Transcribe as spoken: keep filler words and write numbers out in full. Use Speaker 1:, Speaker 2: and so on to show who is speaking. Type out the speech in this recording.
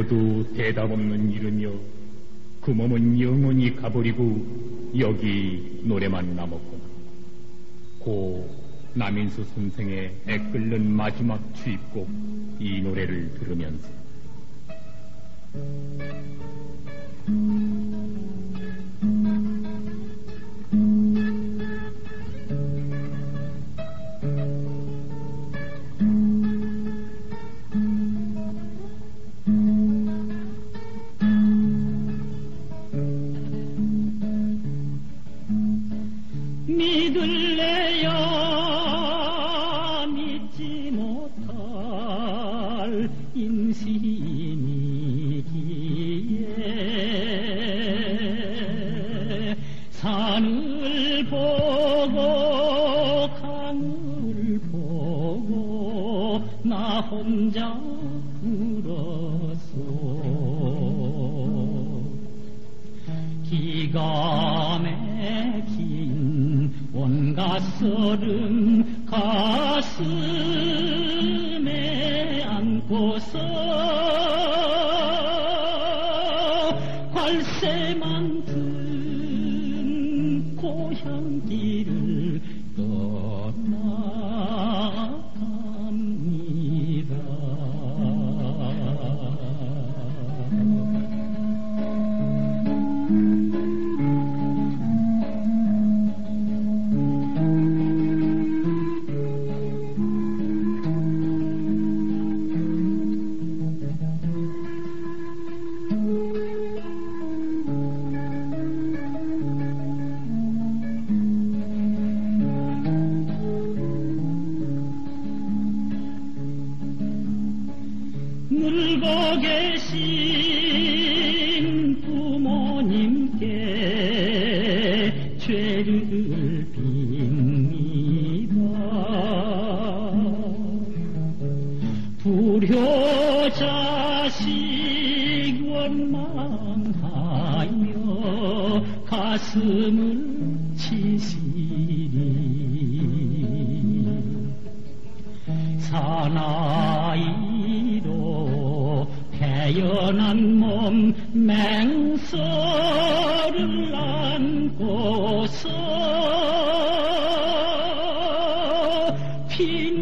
Speaker 1: 불러도 대답 없는 일이며 그 몸은 영원히 가버리고 여기 노래만 남았구나. 고 남인수 선생의 애끓는 마지막 주입곡 이 노래를 들으면서
Speaker 2: 믿을래야 믿지 못할 인심이기에 산을 보고 강을 보고 나 혼자 울었소. 기가 막힌 온갖 썰은 가슴에 안고서 관세만 든 고향길을 떠나갑니다. 늙어 계신 부모님께 죄를 빕니다. 불효자식 원망하며 가슴을 치시리. 사나이로 태어난 몸 맹서를 안고서 피